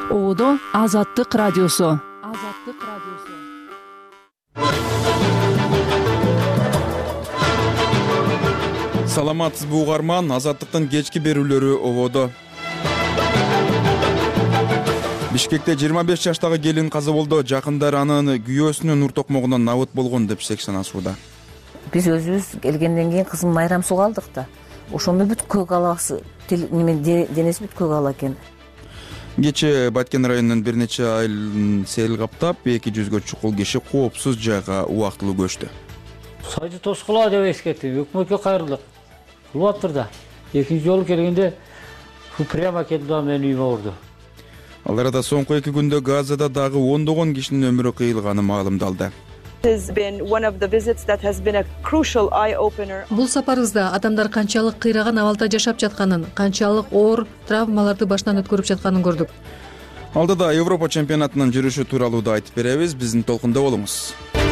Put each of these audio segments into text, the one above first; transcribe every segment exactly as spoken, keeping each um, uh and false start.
Оодо Азаттык радиосу. Азаттык радиосу. Саламатсызбы угарман, Азаттыктын кечки берүүлөрү ободо. Бишкекте жыйырма беш жаштагы келин каза болду. Жакындар анын күйөөсүнүн ур токмогунан набыт болгон деп шек санашууда. Биз өзүбүз келгенден кийин кызым майрам суу алдык да. Ошондо бүт көк аласы, неме денеси бүт көк ала экен. Кечээ Баткен районунун бир нече айылын сел каптап, эки жүзгө чукул киши коопсуз жайга убактылуу көчтү. Сайды тоскула деп эскертти. Өкмөткө кайрылдык. Кылып атыр да. Экинчи жолу келгенде прямо келди да менин үйүмө урду. Ал арада соңку эки күндө Газада дагы ондогон кишинин өмүрү кыйылганы маалымдалды. Бул сапарыбызда адамдар канчалык кыйраган абалда жашап жатканын, канчалык оор травмаларды башынан өткөрүп жатканын көрдүк. Алдыда Европа чемпионатынын жүрүшү тууралуу да айтып беребиз. Биздин толкунда болуңуз.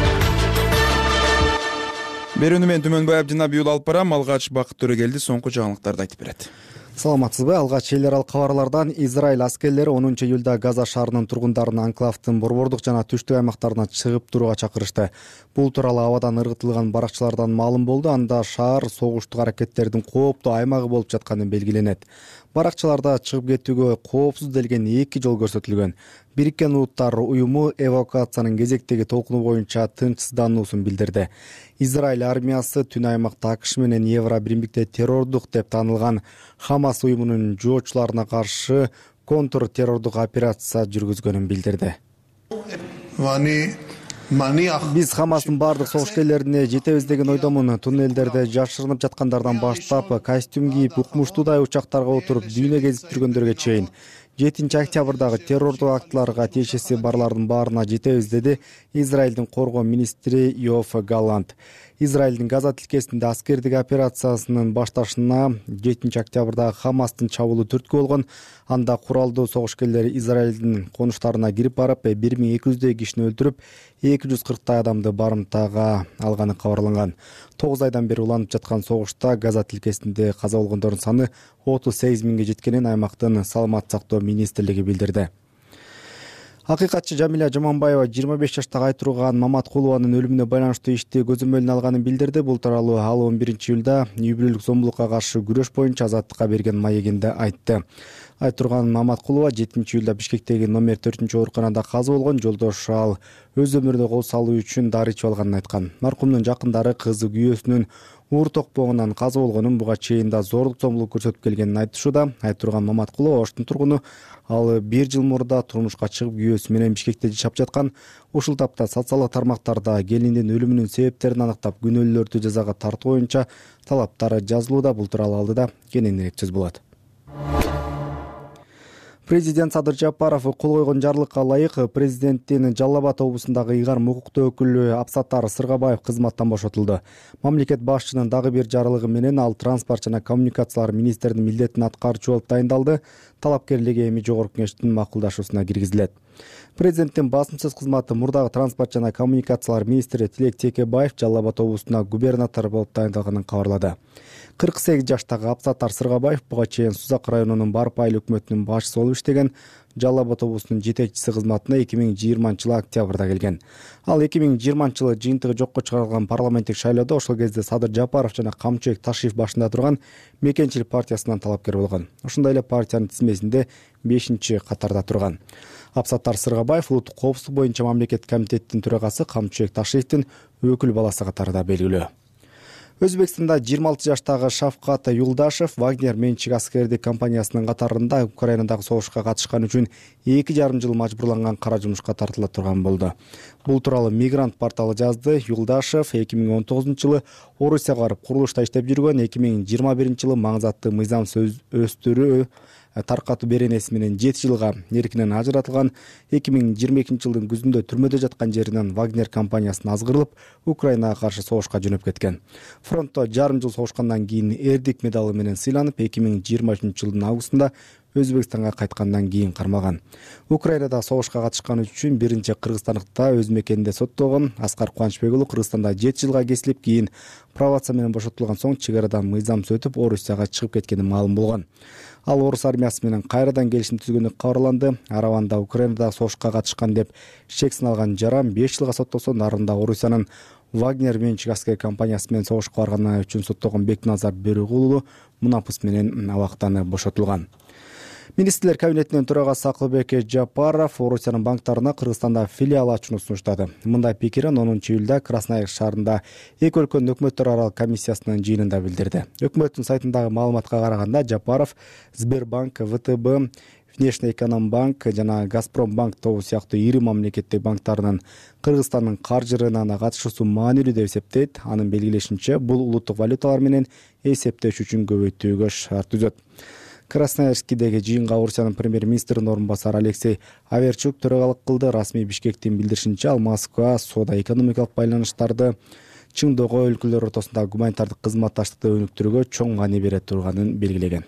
Берүүнү мен Түмөнбай Абдинабиул алып барам. Алгач Бакыт Төрөгелди соңку жаңылыктарды айтып берет. Саламатсызбы? Алгач эл аралык кабарлардан Израиль аскерлери онунчу июлда Газа шаарынын тургундарын анклавдын борбордук жана түштүк аймактарына чыгып турууга чакырышты. Бул тууралуу абадан ыргытылган баракчалардан маалым болду. Анда шаар согуштук аракеттердин кооптуу аймагы болуп жатканы белгиленет. Баракчаларда чыгып кетүүгө коопсуз делген эки жол көрсөтүлгөн. Бириккен Улуттар уюму эвакуациянын кезектеги толкуну боюнча тынчсыздануусун билдирди. Израиль армиясы түн аймакта АКШ менен Евро биримдикте террордук деп таанылган Хамас уюмунун жоочуларына каршы контр террордук операция жүргүзгөнүн билдирди. Биз Хамастын бардык согушкерлерине жетебиз деген ойдомун. Туннелдерде жашырынып жаткандардан баштап, костюм кийип, укмуштуудай учактарга отуруп дүйнө кезип жүргөндөргө чейин жетинчи октябрдагы террордук актыларга тиешеси барлардын баарына жетебиз, деди Израилдин коргоо министри Йоав Галлант. Израилдин Газа тилкесинде аскердик операциясынын башташына жетинчи октябрда Хамастын чабуулу түрткү болгон. Анда куралдуу согушкерлер Израилдин конуштарына кирип барып, бир миң эки жүздөй кишини өлтүрүп, эки жүз кырктай адамды барымтага алганы кабарланган. тогуз айдан бери уланып жаткан согушта Газа тилкесинде каза болгондордун саны отуз сегиз миңге жеткенин аймактын саламаттык сактоо министрлиги билдирди. Акыйкатчы Жамиля Жаманбаева жыйырма беш жаштагы Айтурган Маматкулованын өлүмүнө байланыштуу ишти көзөмөлүнө алганын билдирди. Бул тууралуу ал он биринчи июлда үй бүлөлүк зомбулукка каршы күрөш боюнча Азаттыкка берген маегинде айтты. Айтурган Маматкулова жетинчи июлда Бишкектеги номер төртүнчү ооруканада каза болгон. Жолдошу ал өз өмүрүнө кол салуу үчүн дары ичип алганын айткан. Маркумдун жакындары кызы күйөөсүнүн уур токпогунан каза болгонун, буга чейин да зордук зомбулук көрсөтүп келгенин айтышууда. Айтурган Маматкулова Оштун тургуну. Ал бир жыл мурда турмушка чыгып күйөөсү менен Бишкекте жашап жаткан. Ушул тапта социалдык тармактарда келиндин өлүмүнүн себептерин аныктап, күнөөлүүлөрдү жазага тартуу боюнча талаптары жазылууда. Бул тууралуу алдыда кененирээк сөз болот. Президент Садыр Жапаров кол койгон жарлыкка ылайык президенттин Жалал Абад облусундагы ыйгарым укуктуу өкүлү Абсаттар Сыргабаев кызматтан бошотулду. Мамлекет башчынын дагы бир жарлыгы менен ал транспорт жана коммуникациялар министринин милдетин аткаруучу болуп дайындалды. Талапкерлиги эми жогорку кеңештин макулдашуусуна киргизилет. Президенттин басымсыз кызматы мурдагы транспорт жана коммуникациялар министри Тилек Текебаев Жалал Абад облусуна губернатор болуп дайындалганын кабарлады. кырк сегиз жаштагы Абсаттар Сыргабаев буга чейин Сузак районунун Барып айыл өкмөтүнүн башчысы болуп иштеген. Жалал Абад облусунун жетекчиси кызматына эки миң жыйырманчы жылы октябрда келген. Ал эки миң жыйырманчы жылы жыйынтыгы жокко чыгарылган парламенттик шайлоодо ошол кезде Садыр Жапаров жана Камчыбек Ташиев башында турган Мекенчилик партиясынан талапкер болгон. Ошондой эле партиянын тизмесинде бешинчи катарда турган. Абсаттар Сыргабаев улуттук коопсуздук боюнча мамлекет комитеттин төрагасы Камчыбек Ташиевдин өкүл баласы катарында белгилүү. Өзбекстанда жыйырма алты жаштагы Шавкат Юлдашев Вагнер менчик аскердик компаниясынын катарында Украинадагы согушка катышкан үчүн эки жарым жыл мажбурланган кара жумушка тартыла турган болду. Бул тууралуу Мигрант порталы жазды. Юлдашев эки миң он тогузунчу жылы Орусияга барып курулушта иштеп жүргөн. эки миң жыйырма биринчи жылы маңызаттуу мыйзам өстүрүү таркатуу беренеси менен жети жылга эркинен ажыратылган. эки миң жыйырма экинчи жылдын күзүндө түрмөдө жаткан жеринен Вагнер компаниясына азгырылып, Украинага каршы согушка жөнөп кеткен. Фронтто жарым жыл согушкандан кийин Эрдик медалы менен сыйланып, эки миң жыйырма үчүнчү жылдын августунда Өзбекстанга кайткандан кийин кармалган. Украинада согушка катышканы үчүн биринчи кыргызстандыкта өз мекенинде соттолгон Аскар Кубанычбек уулу Кыргызстанда жети жылга кесилип, кийин пробация менен бошотулган соң чек арадан мыйзамсыз өтүп Орусияга чыгып кеткени маалым болгон. Ал орус армиясы менен кайрадан келишим түзгөнү кабарланды. Араванда Украинада согушка катышкан деп шек сыналган жаран беш жылга соттолсо, нарында Орусиянын Вагнер менчик аскер компаниясы менен согушка барганы үчүн соттолгон Бекназар Бөрүгулу мунапыс менен абактан бошотулган. Министрлер кабинетинин төрагасы Акылбек Жапаров Орусиянын банктарына Кыргызстанда филиал ачууну сунуштады. Мындай пикирин онунчу июлда Красноярск шаарында эки өлкөнүн өкмөттөр аралык комиссиясынын жыйынында билдирди. Өкмөттүн сайтындагы маалыматка караганда Жапаров Сбербанк, ВТБ, Внешнеэкономбанк жана Газпромбанк тобу сыяктуу ири мамлекеттик банктарынын Кыргызстандын каржы рыногуна катышуусу маанилүү деп эсептейт. Анын белгилешинче, бул улуттук валюталар менен эсептеш үчүн көбөйтүүгө шарт түзөт. Красноярскидеги жыйынга Орусиянын премьер-министринин орун басары Алексей Аверчук төрагалык кылды. Расмий Бишкектин билдиришинче, ал Москва соода-экономикалык байланыштарды чыңдоого, өлкөлөр ортосундагы гуманитардык кызматташтыкты өнүктүрүүгө чоң маани бере турганын белгилеген.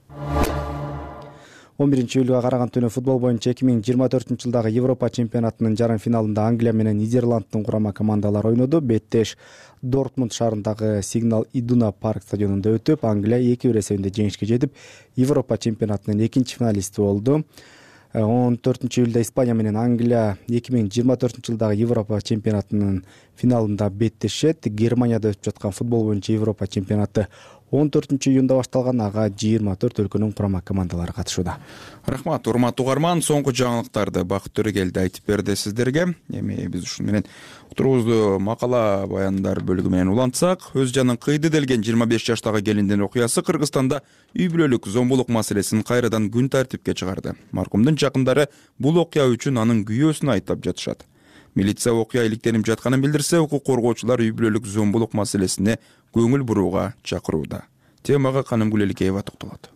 он биринчи июлга караган түнү футбол боюнча эки миң жыйырма төртүнчү жылдагы Европа чемпионатынын жарым финалында Англия менен Нидерландтын курама командалары ойноду. Беттеш Дортмунд шаарындагы Сигнал Идуна парк стадионунда өтүп, Англия эки бир эсебинде жеңишке жетип, Европа чемпионатынын экинчи финалисти болду. он төртүнчү июлда Испания менен Англия эки миң жыйырма төртүнчү жылдагы Европа чемпионатынын финалында беттешет. Германияда өтүп жаткан футбол боюнча Европа чемпионаты он төртүнчү июнда башталган, ага жыйырма төрт өлкөнүн курама командалары катышууда. Рахмат, урматтуу угарман, соңку жаңылыктарды Бакыт Төрөгелди айтып берди сиздерге. Эми биз ушун менен утурубузду макала баяндар бөлүгү менен улантсак, өз жанын кыйды делген жыйырма беш жаштагы келиндин окуясы Кыргызстанда үй бүлөлүк зомбулук маселесин кайрадан күн тартипке чыгарды. Маркумдун жакындары бул окуя үчүн анын күйөөсүн айыптап жатышат. Милиция окуя иликтенип жатканын билдирсе, укук коргоочулар үй бүлөлүк зомбулук маселесине көңүл бурууга чакырууда. Темага Каным Гүлеликеева токтолот.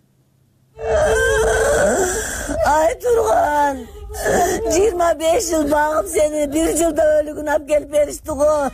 Ай турган, жыйырма беш жыл багып сени бир жылда өлүгүн алып келип беришти го.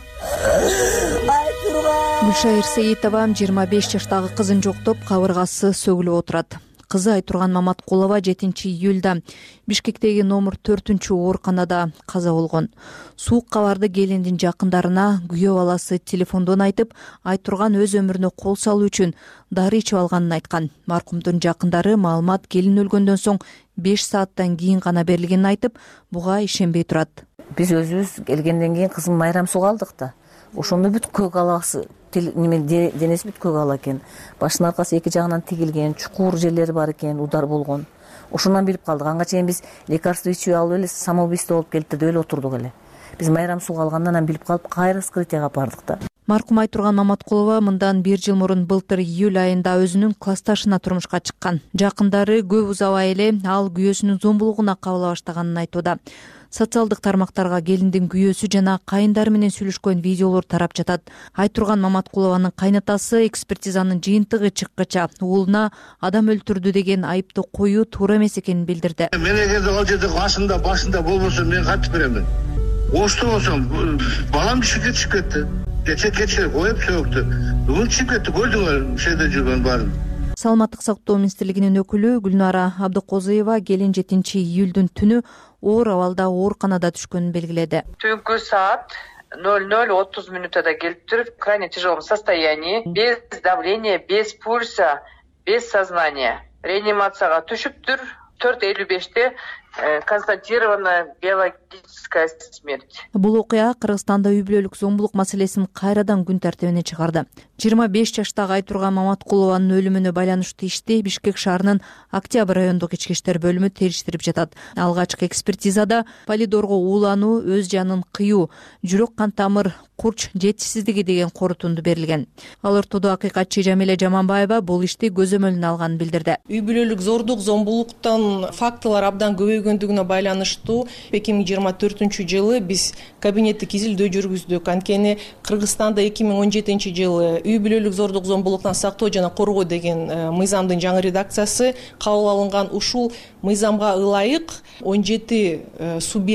Ай турган. Гүлшайыр Сейитова жыйырма беш жаштагы кызын жоктоп, кабыргасы сөгүлүп отурат. Кызы Айтурган Маматкулова жетинчи июлда Бишкектеги номер төртүнчү ооруканада каза болгон. Суук кабарды келиндин жакындарына күйөө баласы телефондон айтып, Айтурган өз өмүрүнө кол салуу үчүн дары ичип алганын айткан. Маркумдун жакындары маалымат келин өлгөндөн соң беш сааттан кийин гана берилгенин айтып, буга ишенбей турат. Биз өзүбүз келгенден кийин кызым майрам суга алдык да. Ошондо бүт көк аласы неме денеси бүт көк ала экен. Башынын аркасы эки жагынан тигилген, чукур жерлери бар экен, удар болгон. Ошондон билип калдык. Анга чейин биз лекарство ичип алып эле самоубийство болуп келипти деп эле отурдук эле. Биз майрам суга алгандан анан билип калып, кайра скрытияга бардык да. Маркум Айтурган Маматкулова мындан бир жыл мурун былтыр июль айында өзүнүн классташына турмушка чыккан. Жакындары көп узабай эле ал күйөөсүнүн зомбулугуна кабыла баштаганын айтууда. Социалдык тармактарга келиндин күйөөсү жана кайындары менен сүйлөшкөн видеолор тарап жатат. Айтурган Маматкулованын кайнатасы экспертизанын жыйынтыгы чыккыча уулуна адам өлтүрдү деген айыпты коюу туура эмес экенин билдирди. Мен эгерде ал жерде башында башында болбосо мен кантип беремин? Ошто болсом балам түшүп кетишип кетти. Кече кече коюп сөктү. Бүгүн чыгып кетти, көрдүңөр шеде жүргөн барын. Саламаттык сактоо министрлигинин өкүлү Гүлнара Абдыкозуева келин жетинчи июлдун түнү оор абалда ооруканада түшкөнүн белгиледи. Түнкү саат ноль ноль отуз минутада келиптир, в крайне тяжелом состоянии, без давления, без пульса, без сознания. Реанимацияга түшүптүр. төрт элүү беште констатирована биологическая смерть. Бул окуя Кыргызстанда үй бүлөлүк зомбулук маселесин кайрадан күн тартибине чыгарды. жыйырма беш жаштагы Айтурган Маматкулованын өлүмүнө байланыштуу ишти Бишкек шаарынын Октябрь райондук ички иштер бөлүмү териштирип жатат. Алгачкы экспертизада полидорго уулануу, өз жанын кыюу, жүрөк кан тамыр курч жетишсиздиги деген корутунду берилген. Ал ортодо акыйкатчы Жамиле Жаманбаева бул ишти көзөмөлүнө алганын билдирди. Үй бүлөлүк зордук, зомбулуктан фактылар абдан көбөйгөндүгүнө байланыштуу эки миң жыйырма төртүнчү жылы биз кабинеттик изилдөө жүргүздүк. Анткени Кыргызстанда эки миң он жетинчи жылы үй бүлөлүк зордук, зомбулуктан сактоо жана коргоо деген мыйзамдын жаңы редакциясы кабыл алынган. Ушул мыйзамга ылайык он жети субъект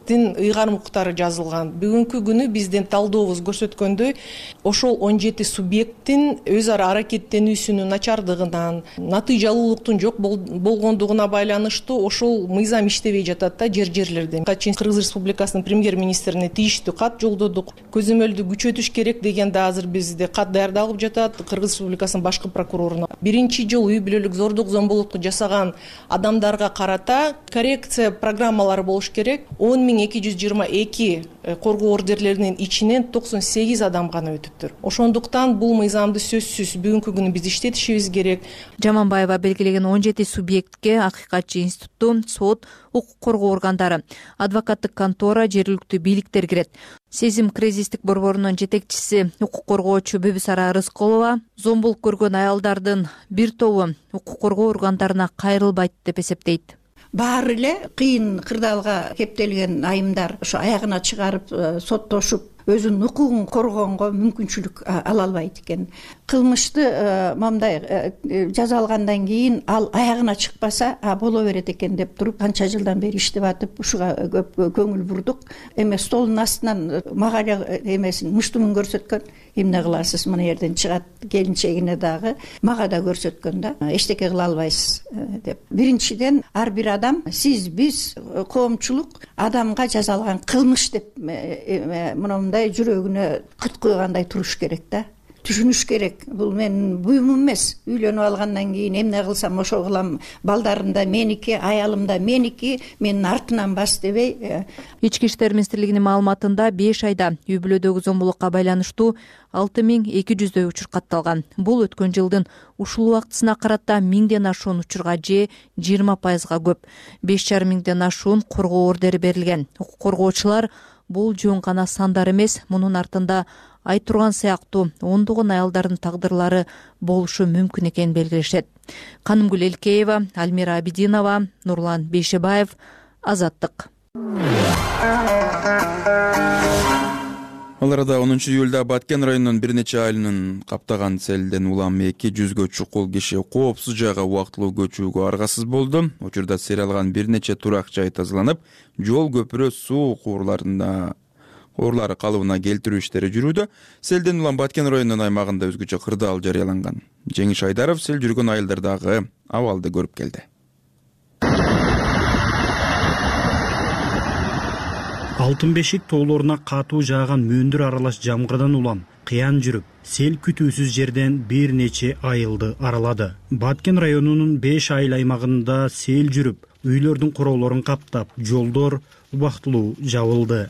субъекттин ыйгарым укуктары жазылган. Бүгүнкү күнү биздин талдообуз көрсөткөндөй, ошол он жети субъекттин өз ара аракеттенүүсүнүн начардыгынан, натыйжалуулуктун жок болгондугуна байланыштуу ошол мыйзам иштебей жатат да жер жерлерде. Кыргыз Республикасынын премьер-министрине тийиштүү кат жолдодук. Көзөмөлдү күчөтүш керек деген да азыр бизде кат даярдалып жатат Кыргыз Республикасынын башкы прокуроруна. Биринчи жолу үй бүлөлүк зордук зомбулукту жасаган адамдарга карата коррекция программалары болуш керек. он миң эки жүз жыйырма эки коргоо ордерлеринин ичинен токсон сегиз адам гана өтүптүр. Ошондуктан бул мыйзамды сөзсүз бүгүнкү күнү биз иштетишибиз керек. Жаманбаева белгилеген он жети субъектке акыйкатчы институту, сот, укук коргоо органдары, адвокаттык контора, жергиликтүү бийликтер кирет. Сезим кризистик борборунун жетекчиси укук коргоочу Бебисара Рыскулова зомбулук көргөн аялдардын бир тобу укук коргоо органдарына кайрылбайт деп эсептейт. Баары эле кыйын кырдаалга кептелген айымдар ошо аягына чыгарып соттошуп өзүнүн укугун коргоонго мүмкүнчүлүк ала албайт экен. Кылмышты мындай жаза алгандан кийин ал аягына чыкпаса боло берет экен деп туруп канча жылдан бери иштеп атып ушуга көп көңүл бурдук. Эме столдун астынан мага эмесин муштумун көрсөткөн. Эмне кыласыз, мына жерден чыгат келинчегине дагы мага да көрсөткөн да. Эчтеке кыла албайсыз деп. Биринчиден ар бир адам сиз биз коомчулук адамга жазалган кылмыш деп мындай жүрөгүнө кыт койгандай туруш керек да. Түшүнүш керек. Бул менин буюмум эмес. Үйлөнүп алгандан кийин эмне кылсам ошо кылам. Балдарым да меники, аялым да меники, менин артынан бас дебей. Ички иштер министрлигинин маалыматында беш айда үй бүлөдөгү зомбулукка байланыштуу алты миң эки жүздөй учур катталган. Бул өткөн жылдын ушул убактысына карата миңден ашуун учурга же жыйырма пайызга көп. беш жарым миңден ашуун коргоо ордери берилген. Укук коргоочулар бул жөн гана сандар эмес, мунун артында ай турган сыяктуу ондогон аялдардын тагдырлары болушу мүмкүн экенин белгилешет. Канымгүл Элкеева, Альмира Абидинова, Нурлан Бейшебаев, Азаттык. Ал арада онунчу июлда Баткен районунун бир нече айылынын каптаган селден улам эки жүзгө чукул киши коопсуз жайга убактылуу көчүүгө аргасыз болду. Учурда сел алган бир нече турак жай тазаланып, жол, көпүрө, суу куурларында Орлары калыбына келтирүү иштери жүрүүдө. Селден улам Баткен районунун аймагында өзгөчө кырдаал жарыяланган. Жеңиш Айдаров сел жүргөн айылдардагы абалды көрүп келди. Алтын бешик тоолоруна катуу жааган мөндүр аралаш жамгырдан улам кыян жүрүп, сел күтүүсүз жерден бир нече айылды аралады. Баткен районунун беш айыл аймагында сел жүрүп, үйлөрдүн короолорун каптап, жолдор убактылуу жабылды.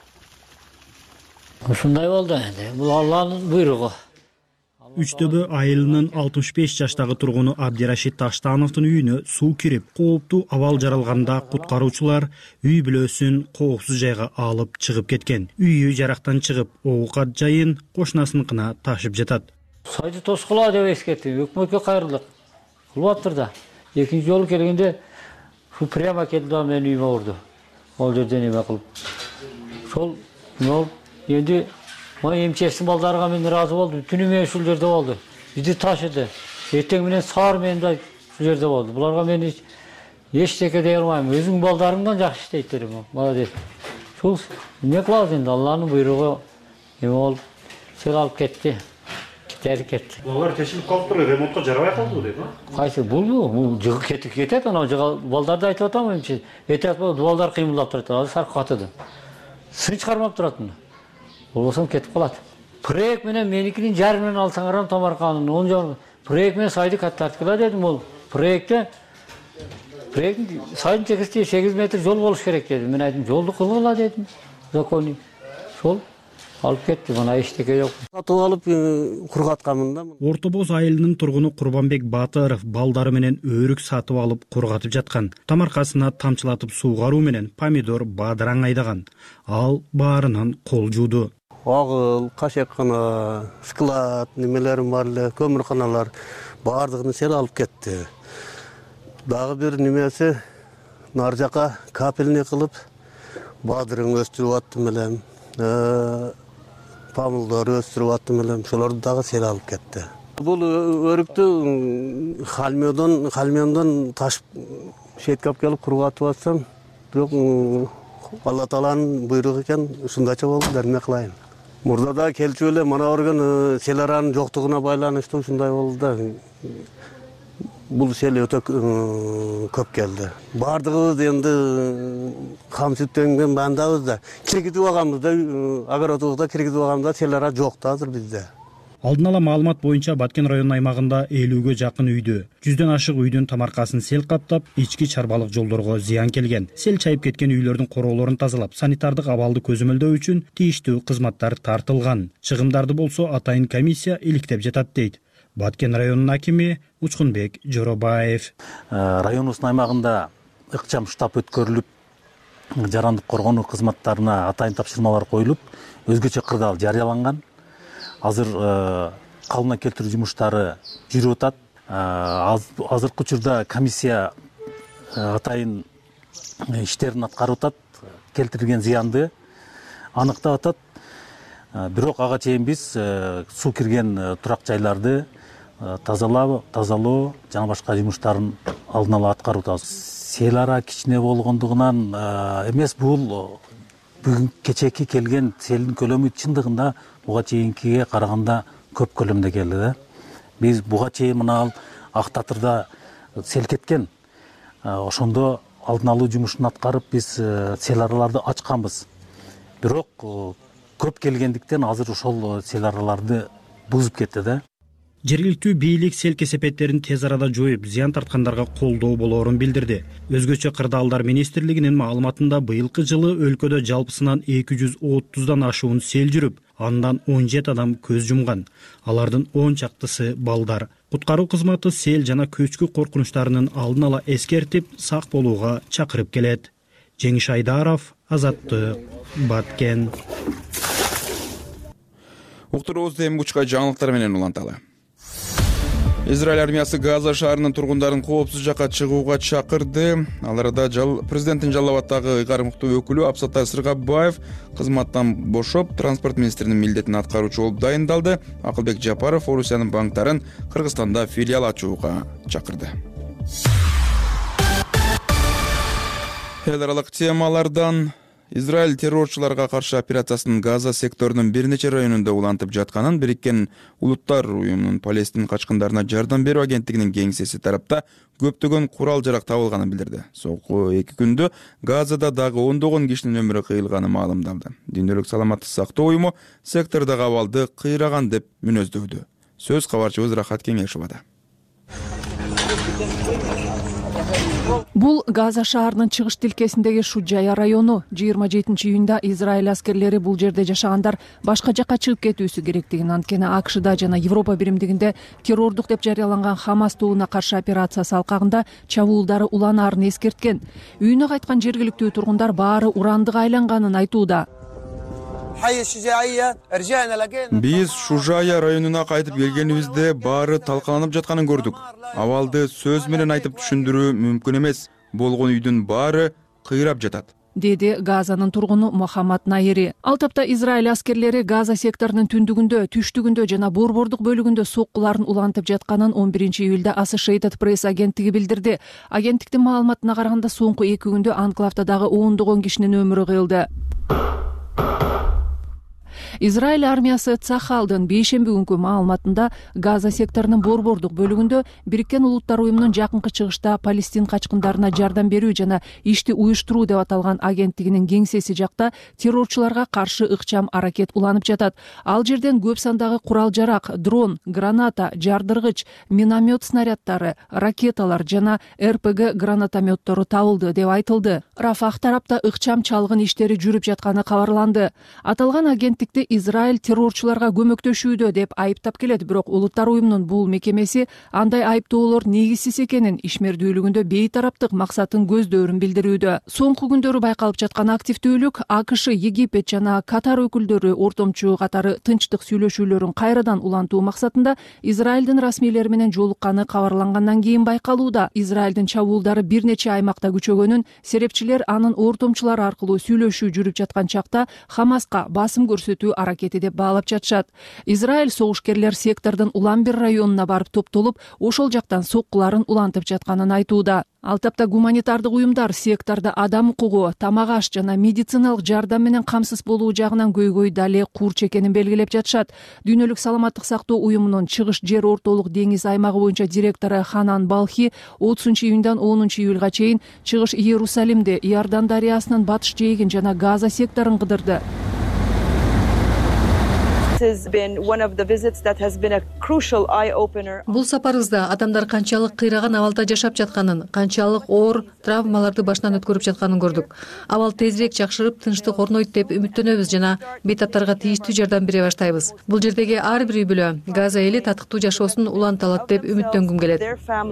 Ушундай болду энди. Бул Алланын буйругу. Үчтөбө айылынын алтымыш беш жаштагы тургуну Абдирашид Таштановдун үйүнө суу кирип, кооптуу абал жаралганда куткаруучулар үй бүлөсүн коопсуз жайга алып чыгып кеткен. Үйү жарактан чыгып, оокат жайын кошунасыныкына ташып жатат. Сайды тоскула деп эскертти. Өкмөткө кайрылдык. Кылып атыр да. Экинчи жолу келгенде шу прямо келди да менин үйүмө урду. Ол жерден эме кылып. Сол нол Енді мой эмчестин балдарга мен ыраазы болдум. Түнү менен ушул жерде болду. Бизди ташыды. Эртең менен саар менен да ушул жерде болду. Буларга мен эчтеке дей албайм. Өзүң балдарыңдан жакшы иштейт дедим. Молодец. Ушул эмне кылабыз энди? Алланын буйругу эме болуп сел алып кетти. Кетери кетти. Булар тешилип калып туруп ремонтко жарабай калды дейт, а? Кайсы булбу? Бул жыгы кетип кетет, анау жыга балдарды айтып атам эмче. Этет балдар кыймылдап турат. Азыр саркы катыды. Сын чыгармап туратын. Болбосом кетип калат. Проект менен меникинин жарымын алсаңар Томарканын он жол проект менен сайды каттарткыла дедим. Ол проектте проект сайдын чекисти сегиз метр жол болуш керек дедим. Мен айттым, жолду кылгыла дедим. Законный. Сол алып кетти. Мына эчтеке жок. Сатып алып кургатканмын да. Орто Боз айылынын тургуну Курбанбек Батыров балдары менен өрүк сатып алып кургатып жаткан. Тамаркасына тамчылатып суугаруу менен помидор, бадыраң айдаган. Ал баарынан кол жууду. Агыл, кашеккана, склад, немелерим бар эле, көмүрканалар баардыгын сел алып кетти. Дагы бир немеси нар жака капельный кылып бадырың өстүрүп аттым элем. Помидор өстүрүп аттым элем. Шолорду дагы сел алып кетти. Бул өрүктү халмёдон, халмёндон ташып шеткап келип кургатып атсам, бирок Алла Тааланын буйругу экен, ушундайча болду, дерме кылайын. Мурда да келчү эле мына өргөн сел аранын жоктугуна байланыштуу ушундай болду да. Бул сел өтө көп келди. Бардыгыбыз энди кам сүттөнгөн бандабыз да. Киргизип алганбыз да, огородубузда киргизип алганбыз да, сел ара жок да азыр бизде. Алдын ала маалымат боюнча Баткен районунун аймагында элүүгө жакын үйдү, жүздөн ашык үйдүн тамаркасын сел каптап, ички чарбалык жолдорго зыян келген. Сел чайып кеткен үйлөрдүн короолорун тазалап, санитардык абалды көзөмөлдөө үчүн тийиштүү кызматтар тартылган. Чыгымдарды болсо атайын комиссия иликтеп жатат дейт Баткен районунун акими Учкунбек Жоробаев. Районубуздун аймагында ыкчам штаб өткөрүлүп, жарандык коргонуу кызматтарына атайын тапшырмалар коюлуп, өзгөчө кырдаал жарыяланган. Азыр калыбына келтирүү жумуштары жүрүп атат. Азыркы учурда комиссия атайын иштерин аткарып атат, келтирилген зыянды аныктап атат. Бирок ага чейин биз суу кирген турак жайларды тазалоо, тазалоо жана башка жумуштарын алдын ала аткарып атабыз. Сел ара кичине болгондугунан эмес, бул бүгүн кечээки келген селдин көлөмү чындыгында буга чейинкиге караганда көп көлөмдө келди да. Биз буга чейин мына Ак Татырда сел кеткен. Ошондо алдын алуу жумушун аткарып биз сел араларды ачканбыз. Бирок көп келгендиктен азыр ошол сел араларды бузуп кетти да. Жергиликтүү бийлик сел кесепеттерин тез арада жоюп, зыян тарткандарга колдоо болоорун билдирди. Өзгөчө кырдаалдар министрлигинин маалыматында быйылкы жылы өлкөдө жалпысынан эки жүз отуздан ашуун сел жүрүп, андан он жети адам көз жумган. Алардын он чактысы балдар. Куткаруу кызматы сел жана көчкү коркунучтарынын алдын ала эскертип, сак болууга чакырып келет. Жеңиш Айдаров, Азаттык, Баткен. Уктуруубузду эми кучка жаңылыктар менен уланталы. Израиль армиясы Газа шаарынын тургундарын коопсуз жакка чыгууга чакырды. Ал арада президенттин Жалал Абаддагы ыйгарым укуктуу өкүлү Абсаттар Сыргабаев кызматтан бошоп, транспорт министринин милдетин аткаруучу болуп дайындалды. Акылбек Жапаров Орусиянын банктарын Кыргызстанда филиал ачууга чакырды. Эл аралык темалардан Израиль террорчуларга каршы операциясынын Газа секторунун бир нече районунда улантып жатканын Бириккен Улуттар уюмунун Палестин качкындарына жардам берүү агенттигинин кеңсеси тарапта көптөгөн курал жарак табылганын билдирди. Соңку эки күндө Газада дагы ондогон кишинин өмүрү кыйылганы маалымдалды. Дүйнөлүк саламаттык сактоо уюму сектордогу абалды кыйраган деп мүнөздөдү. Сөз кабарчыбыз Рахат Кеңешовада. Бул Газа шаарынын чыгыш тилкесиндеги Шуджая району. жыйырма жетинчи июнда Израиль аскерлери бул жерде жашагандар башка жакка чыгып кетүүсү керектигин, анткени АКШда жана Европа биримдигинде террордук деп жарыяланган Хамас тобуна каршы операциясы алкагында чабуулдары уланаарын эскерткен. Үйүнө кайткан жергиликтүү тургундар баары урандык айланганын айтууда. Биз Шужая районуна кайтып келгенибизде баары талкаланып жатканын көрдүк. Абалды сөз менен айтып түшүндүрүү мүмкүн эмес. Болгон үйдүн баары кыйрап жатат, деди Газанын тургуну Мухаммад Найри. Ал тапта Израиль аскерлери Газа секторунун түндүгүндө, түштүгүндө жана борбордук бөлүгүндө соккуларын улантып жатканын он биринчи июлда Associated Press агенттиги билдирди. Агенттиктин маалыматына караганда соңку эки күндө анклавда дагы ондогон кишинин өмүрү кыйылды. Израиль армиясы Цахалдын бейшемби күнкү маалыматында Газа секторунун борбордук бөлүгүндө Бириккен Улуттар уюмунун жакынкы чыгышта Палестин качкындарына жардам берүү жана ишти уюштуруу деп аталган агенттигинин кеңсеси жакта террорчуларга каршы ыкчам аракет уланып жатат. Ал жерден көп сандагы курал жарак, дрон, граната, жардыргыч, миномет снаряддары, ракеталар жана эр пэ гэ гранатометтору табылды деп айтылды. Рафах тарапта ыкчам чалгын иштери жүрүп жатканы кабарланды. Аталган агенттикти Израиль террорчуларга көмөктөшүүдө деп айыптап келет, бирок Улуттар уюмунун бул мекемеси андай айыптоолор негизсиз экенин, ишмердүүлүгүндө бейтараптык максатын көздөрүн билдирүүдө. Соңку күндөрү байкалып жаткан активдүүлүк АКШ, Египет жана Катар өкүлдөрү ортомчу катары тынчтык сүйлөшүүлөрүн кайрадан улантуу максатында Израилдин расмийлери менен жолукканы кабарлангандан кийин байкалууда. Израилдин чабуулдары бир нече аймакта күчөгөнүн, серепчилер анын ортомчулары аркылуу сүйлөшүү жүрүп жаткан чакта Хамаска басым көрсөтүү аракети деп баалап жатышат. Израиль согушкерлер сектордун улам бир районуна барып топтолуп, ошол жактан соккуларын улантып жатканын айтууда. Ал тапта гуманитардык уюмдар сектордо адам укугу, тамак аш жана медициналык жардам менен камсыз болуу жагынан көйгөй дале курч экенин белгилеп жатышат. Дүйнөлүк саламаттык сактоо уюмунун чыгыш жер ортолук деңиз аймагы боюнча директору Ханан Балхи отузунчу июндан онунчу июлга чейин чыгыш Иерусалимде, Иордан дарыясынын батыш жээгин жана Газа секторун кыдырды. Бул сапарыбызда адамдар канчалык кыйраган абалда жашап жатканын, канчалык оор травмаларды башынан өткөрүп жатканын көрдүк. Абал тезирээк жакшырып, тынчтык орнойт деп үмүттөнөбүз жана бейтаптарга тийиштүү жардам бере баштайбыз. Бул жердеги ар бир үй бүлө Газа эли татыктуу жашоосун уланта алат деп үмүттөнгүм келет.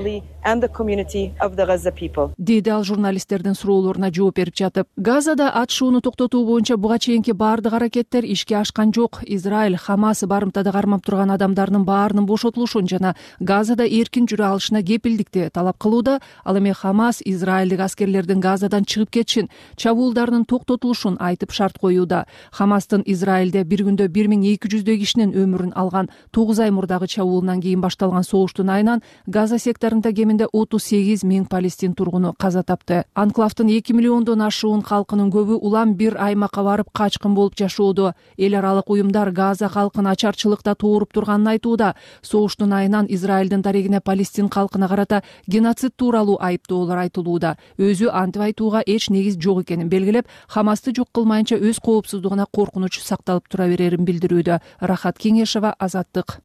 Деди ал журналисттердин суроолоруна жооп берип жатып. Газада атышууну токтотуу боюнча буга чейинки баардык аракеттер ишке ашкан жок. Израиль Хамас барымтада кармап турган адамдардын баарынын бошотулушун жана Газада эркин жүрө алышына кепилдикти талап кылууда. Ал эми Хамас Израилдик аскерлердин Газадан чыгып кетишин, чабуулдарынын токтотулушун айтып шарт коюуда. Хамастын Израилде бир күндө бир миң эки жүздөй кишинин өмүрүн алган тогуз ай мурдагы чабуулунан кийин башталган согуштун айынан Газа секторунда кеминде отуз сегиз миң палестин тургуну каза тапты. Анклавдын эки миллиондон ашуун калкынын көбү улам бир аймакка барып качкын болуп жашоодо. Эл аралык уюмдар Газа калкын ачарчылыкта тууруп турганын айтууда. Согуштун айынан Израилдин дарегине палестин калкына карата геноцид тууралуу айыптоолор айтылууда. Өзү антип айтууга эч негиз жок экенин белгилеп, Хамасты жок кылмайынча өз коопсуздугуна коркунуч сакталып тура берерин билдирүүдө. Рахат Кеңешева, Азаттык.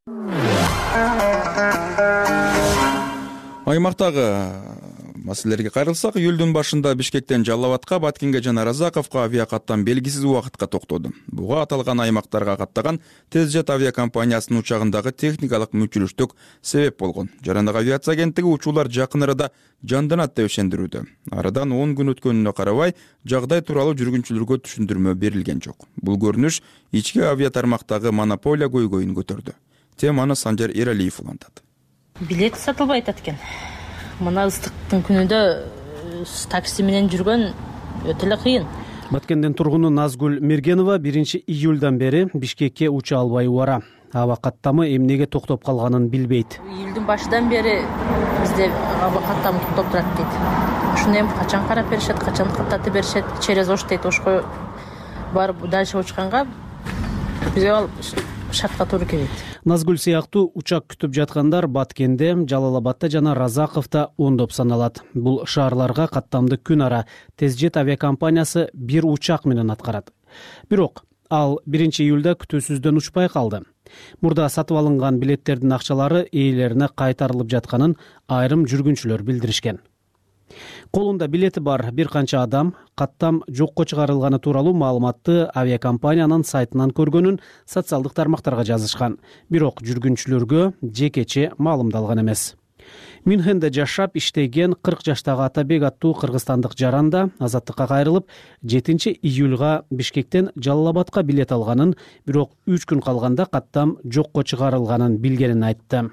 Аймактагы маселелерге кайрылсак, июлдун башында Бишкектен Жалал Абадка, Баткенге жана Разаковго авиакаттан белгисиз убакытка токтоду. Буга аталган аймактарга каттаган Тезжет авиакомпаниясынын учагындагы техникалык мүчүлүштүк себеп болгон. Жарандык авиация агенттиги учуулар жакын арада жанданат деп ишендирүүдө. Арадан он күн өткөнүнө карабай, жагдай тууралуу жүргүнчүлөргө түшүндүрмө берилген жок. Бул көрүнүш ички авиатармактагы монополия көйгөйүн көтөрдү. Теманы Санжар Эралиев улантат. Билет сатылбайт экен. Мына ыстыктын күнүндө такси менен жүргөн өтө эле кыйын. Баткендин тургуну Назгүл Мергенова биринчи июлдан бери Бишкекке уча албай убара. Аба каттамы эмнеге токтоп калганын билбейт. Июлдун башынан бери бизде аба каттамы токтоп турат дейт. Ушуну эми качан карап беришет, качан каттатып беришет, через ош дейт. Ошко барып дальше учканга бизге шартка туура келет. Назгүл сыяктуу учак күтүп жаткандар Баткенде, Жалал Абадта жана Разаковдо ондоп саналат. Бул шаарларга каттамды күн ара Тезжет авиакомпаниясы бир учак менен аткарат. Бирок ал биринчи июлда күтүүсүздөн учпай калды. Мурда сатып алынган билеттердин акчалары ээлерине кайтарылып жатканын айрым жүргүнчүлөр билдиришкен. Колунда билети бар бир канча адам каттам жокко чыгарылганы тууралуу маалыматты авиакомпаниянын сайтынан көргөнүн социалдык тармактарга жазышкан. Бирок жүргүнчүлөргө жекече маалымдалган эмес. Мюнхенде жашап иштеген кырк жаштагы Атабек аттуу кыргызстандык жаранда Азаттыкка кайрылып, жетинчи июлга Бишкектен Жалал Абадка билет алганын, бирок үч күн калганда каттам жокко чыгарылганын билгенин айтты.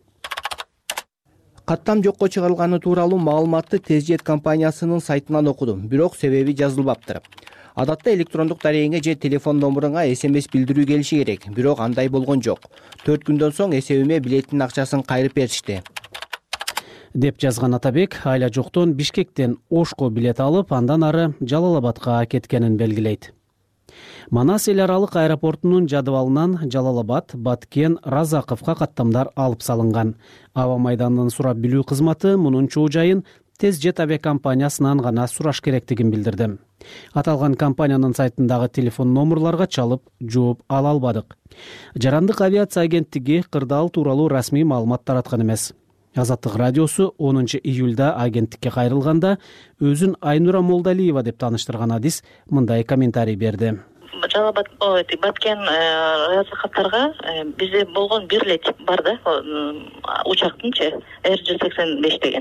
Каттам жокко чыгарылганы тууралуу маалыматты Тезжет компаниясынын сайтынан окудум, бирок себеби жазылбаптыр. Адатта электрондук дарегиңе же телефон номуруңа эс эм эс билдирүү келиши керек, бирок андай болгон жок. төрт күндөн соң эсебиме билеттин акчасын кайрып беришти деп жазган Атабек айла жоктон Бишкектен Ошко билет алып, андан ары Жалал Абадка кеткенин белгилейт. Манас эл аралык аэропортунун жадыбалынан Жалал Абад, Баткен, Разаковго каттамдар алып салынган. Аба майданын сурап билүү кызматы мунун чоо жайын Тезжет авиакомпаниясынан гана сураш керектигин билдирди. Аталган компаниянын сайтындагы телефон номурларга чалып жооп ала албадык. Жарандык авиация агенттиги кырдаал тууралуу расмий маалымат тараткан эмес. Азаттык радиосу онунчу июлда агенттикке кайрылганда өзүн Айнура Молдалиева деп тааныштырган адис мындай комментарий берди. Жалал Абад, Баткен Разаковдарга бизде болгон бир эле тип бар да, учактынчы эр жүз сексен беш деген.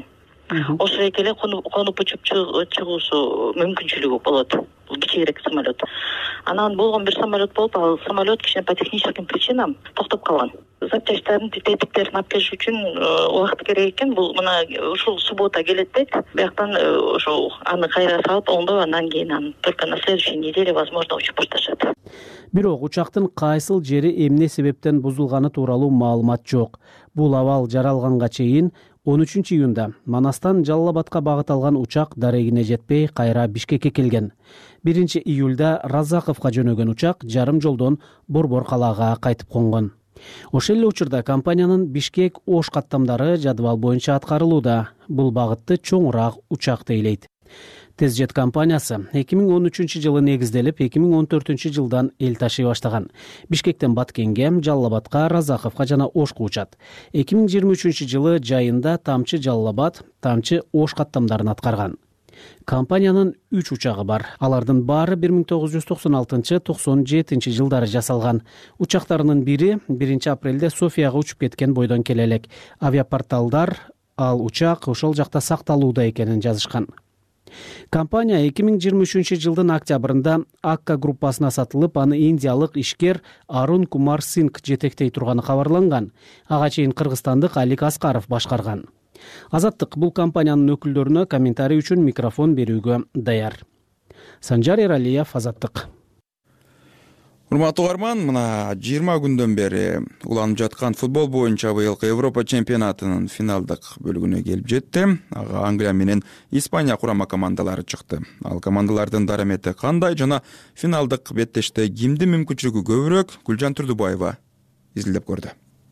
ошол эле конуп учуп чыгуусу мүмкүнчүлүгү болот. Бул кичиирээк самолет. Анан болгон бир самолет болуп, ал самолет кичине по техническим причинам токтоп калган. Запчастьтарын, тетиктерин алып келиш үчүн убакыт керек экен. Бул мына ушул суббота келет дейт. Бияктан ошол аны кайра салып, оңдоп, андан кийин аны только на следующей неделе возможно учуп башташат. Бирок учактын кайсыл жери эмне себептен бузулганы тууралуу маалымат жок. Бул абал жаралганга чейин он үчүнчү июнда Манастан Жалал Абадка багыт алган учак дарегине жетпей кайра Бишкекке келген. биринчи июлда Разаковго жөнөгөн учак жарым жолдон Борбор калаага кайтып конгон. Ошол эле учурда компаниянын Бишкек Ош каттамдары жадыбал боюнча аткарылууда. Бул багытты чоңураак учак тейлейт. Тезжет компаниясы эки миң он үчүнчү жылы негизделип, эки миң он төртүнчү жылдан эл ташый баштаган. Бишкектен Баткенге, Жалал Абадка, Разаковго жана Ошко учат. эки миң жыйырма үчүнчү жылы жайында Тамчы Жалал Абад, Тамчы Ош каттамдарын аткарган. Компаниянын үч учагы бар. Алардын баары бир миң тогуз жүз токсон алтынчы — токсон жетинчи жылдары жасалган. Учактарынын бири биринчи апрелде Софияга учуп кеткен бойдон келе элек. Авиапорталдар ал учак ошол жакта сакталууда экенин жазышкан. Компания эки миң жыйырма үчүнчү жылдын октябрында Акка группасына сатылып, аны индиялык ишкер Арун Кумар Сингх жетектей турганы кабарланган. Ага чейин кыргызстандык Алик Аскаров башкарган. Азаттык бул компаниянын өкүлдөрүнө комментарий үчүн микрофон берүүгө даяр. Санжар Эралиев, Азаттык. Урматтуу угарман, мына жыйырма күндөн бери уланып жаткан футбол боюнча быйылкы Европа чемпионатынын финалдык бөлүгүнө келип жетти. Ага Англия менен Испания курама командалары чыкты. Ал командалардын дарамети кандай жана финалдык беттеште кимдин мүмкүнчүлүгү көбүрөөк? Гүлжан Турдубаева изилдеп көрдү.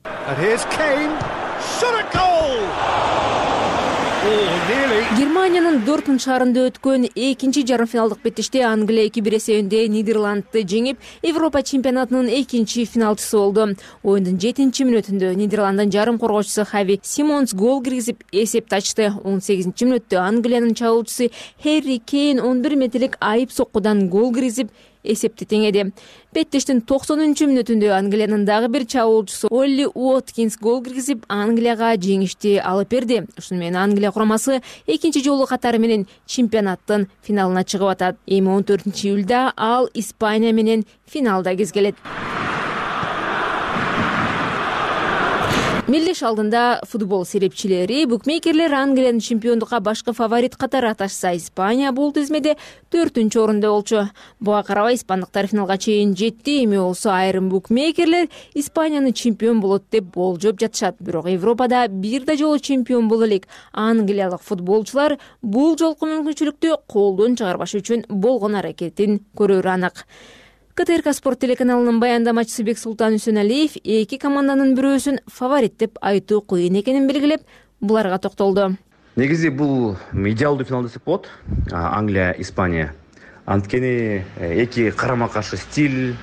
Германиянын Дортмунд шаарында өткөн экинчи жарым финалдык беттеште Англия эки бир эсебинде Нидерландты жеңип, Европа чемпионатынын экинчи финалчысы болду. Оюндун жетинчи мүнөтүндө Нидерланддын жарым коргоочусу Хави Симонс гол киргизип эсепти ачты. он сегизинчи мүнөттө Англиянын чабуулчусу Harry Kane он бир метрлик айып соккудан гол киргизип эсепти теңеди. Беттештин токсонунчу мүнөтүндө Англиянын дагы бир чабуулчусу Олли Уоткинс гол киргизип Англияга жеңишти алып берди. Ушуну менен Англия курамасы экинчи жолу катары менен чемпионаттын финалына чыгып атат. Эми он төртүнчү июлда ал Испания менен финалда кезгелет. Мелдеш алдында футбол серепчилери букмекерлер Англиянын чемпиондукка башкы фаворит катары аташса, Испания бул тизмеде төртүнчү орунда болчу. Буга карабай испандыктар финалга чейин жетти. Эми болсо айрым букмекерлер Испанияны чемпион болот деп болжоп жатышат. Бирок Европада бир да жолу чемпион боло элек англиялык футболчулар бул жолку мүмкүнчүлүктү колдон чыгарбаш үчүн болгон аракетин көрөрү анык. КТРК Спорт телеканалынын баяндамачысы Бексултан Үсөналиев эки команданын бирөөсүн фаворит деп айтуу кыйын экенин белгилеп, буларга токтолду. Негизи бул идеалдуу финал десек болот. Англия, Испания. Анткени эки карама каршы стиль,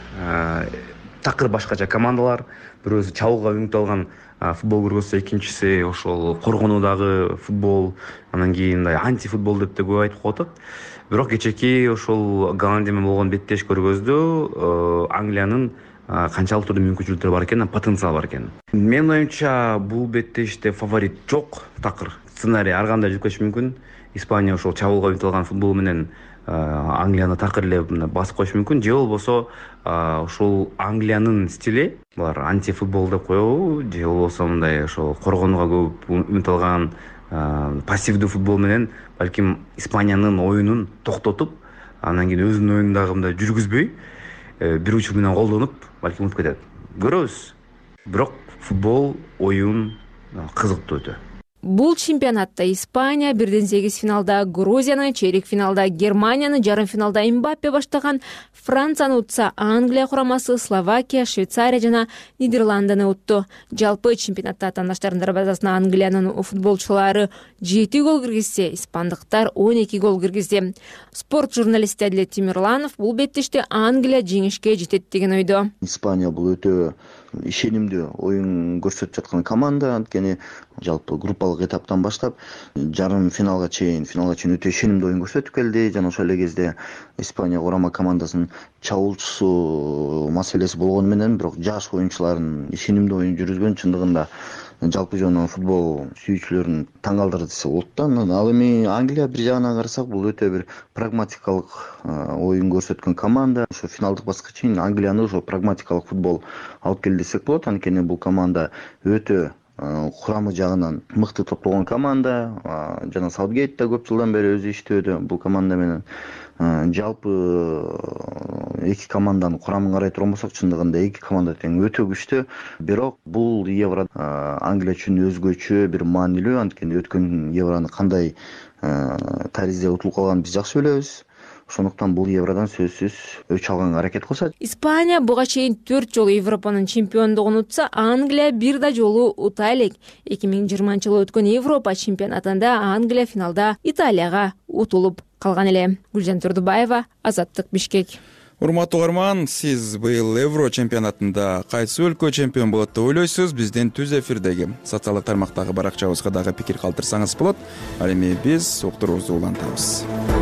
такыр башкача командалар, бирөөсү чабууга үмүт алган футбол көргөзсө, экинчиси ошол коргонуудагы футбол, анан кийин антифутбол деп да көп айтып коет. Бирок кечеки ошол Голландия менен болгон беттеш көргөздө Англиянын канчалык түрдө мүмкүнчүлүктөрү бар экен, потенциал бар экен. Менин оюмча бул беттеште фаворит жок. Такыр сценарий ар кандай жүктөшү мүмкүн. Испания ошол чабуулга үмүт алган футбол менен Англияны такыр эле басып коюшу мүмкүн. Же болбосо ошол Англиянын стили, булар антифутбол деп коебу, же болбосо мындай ошол коргонууга көп үмүт алган пассивдүү футбол менен балким Испаниянын оюнун токтотуп, анан кийин өзүнүн оюндагы мындай жүргүзбөй, бир учур менен колдонуп, балким утуп кетет. Көрөбүз. Бирок футбол оюн кызыктуу өтө. Бул чемпионатта Испания бирден сегиз финалда Грузияны, чейрек финалда Германияны, жарым финалда Мбаппе баштаган Францияны утса, Англия курамасы Словакия, Швейцария жана Нидерландыны утту. Жалпы чемпионатта атаандаштардын дарбазасына Англиянын футболчулары жети гол киргизсе, испандыктар он эки гол киргизди. Спорт журналисти Адилет Тимирланов бул беттеште Англия жеңишке жетет деген ойдо. Испания бул өтө ишенимдүү оюн көрсөтүп жаткан команда, анткени жалпы группалык этаптан баштап жарым финалга чейин, финалга чейин өтө ишенимдүү оюн көрсөтүп келди. Жана ошол эле кезде Испания курама командасынын чабуулчусу маселеси болгону менен, бирок жаш оюнчулардын ишенимдүү оюн жүргүзгөн чындыгында жалпы жана футбол сүйүүчүлөрүн таң калтырды десе болот да. Ал эми Англия бир жагынан карасак бул өтө бир прагматикалык оюн көрсөткөн команда. Ошо финалдык баскычка чейин Англияны ошо прагматикалык футбол алып келди десек болот. Анткени бул команда өтө курамы жагынан мыкты топтолгон команда. Жана Саутгейт да көп жылдан бери өзү иштөөдө бул команда менен. Жалпы эки команданын курамын карай турган болсок, чындыгында эки команда тең өтө күчтүү. Бирок бул Евро Англия үчүн өзгөчө бир маанилүү. Анткени өткөн Евроны кандай таризде утулуп калганын биз жакшы билебиз. Ошондуктан бул Евродан сөзсүз өч алганга аракет кылышат. Испания буга чейин төрт жолу Европанын чемпиондугун утса, Англия бир да жолу ута элек. эки миң жыйырманчы жылы өткөн Европа чемпионатында Англия финалда Италияга утулуп калган эле. Гүлжан Турдубаева, Азаттык, Бишкек. Урматтуу угарман, сиз быйыл Евро чемпионатында кайсы өлкө чемпион болот деп ойлойсуз? Биздин түз эфирдеги социалдык тармактагы баракчабызга дагы пикир калтырсаңыз болот. Ал эми биз уктуруубузду улантабыз.